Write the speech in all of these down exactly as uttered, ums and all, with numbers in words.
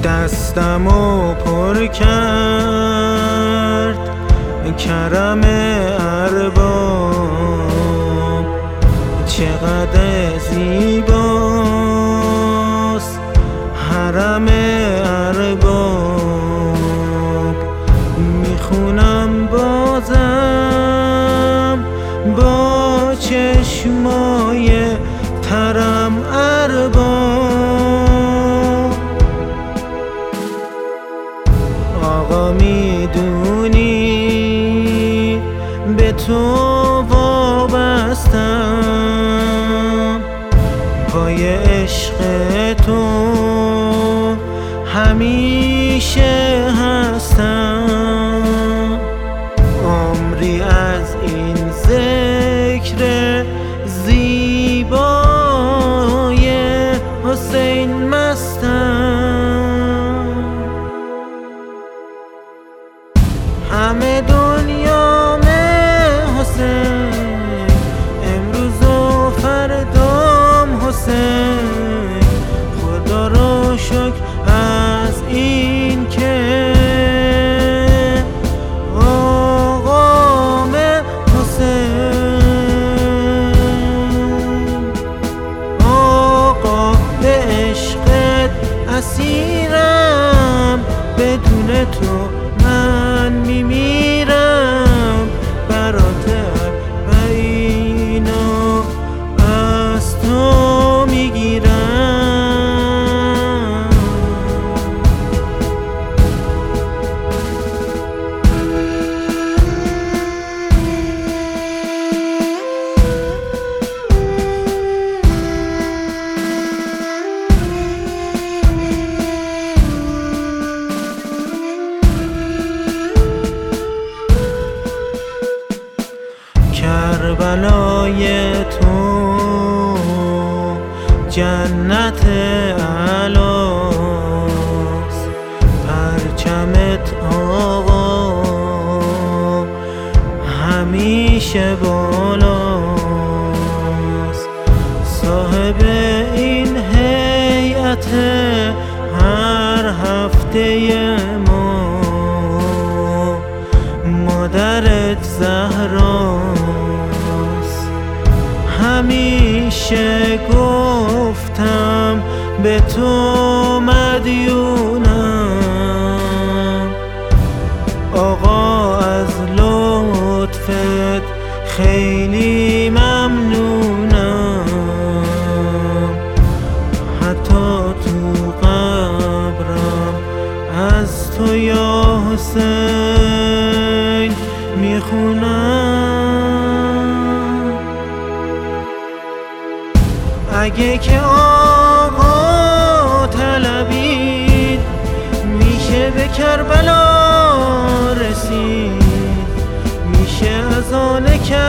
دستمو پر کرد کرم ارباب، چقدر زیباست حرم ارباب. میخونم بازم با چشمای ترم ارباب. آقا میدونی به تو وابستم، پای عشق تو همیشه هستم. عمری از این ذکر زیبای حسین مستم. همه دنیا حسین، امروز و فردام حسین. خدا رو شکر از این که آقام حسین. آقا به عشقت اسیرم، بدون تو من میمیرم. برات اربعینو از تو میگیرم. کربلای تو جنت اعلاست، پرچمت آقا همیشه بالاست. صاحب این هیئت هر هفته ما، مادرت زهراست. همیشه گفتم به تو مدیونم. آقا از لطفت خیلی ممنونم. حتی تو قبرم از تو یا حسین میخونم. اگه که آقا طلبید میشه به کربلا رسید، میشه از آن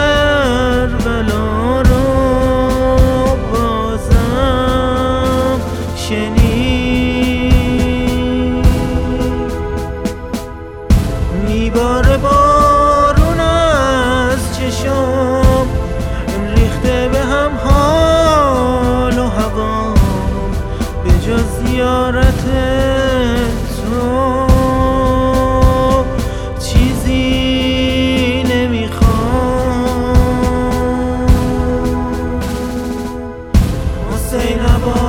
کربلا رو بازم شنید. میباره بارون از چشام، ریخته به هم حال و هوا. به جز زیارت تو چیزی نمیخوام. حسین عبا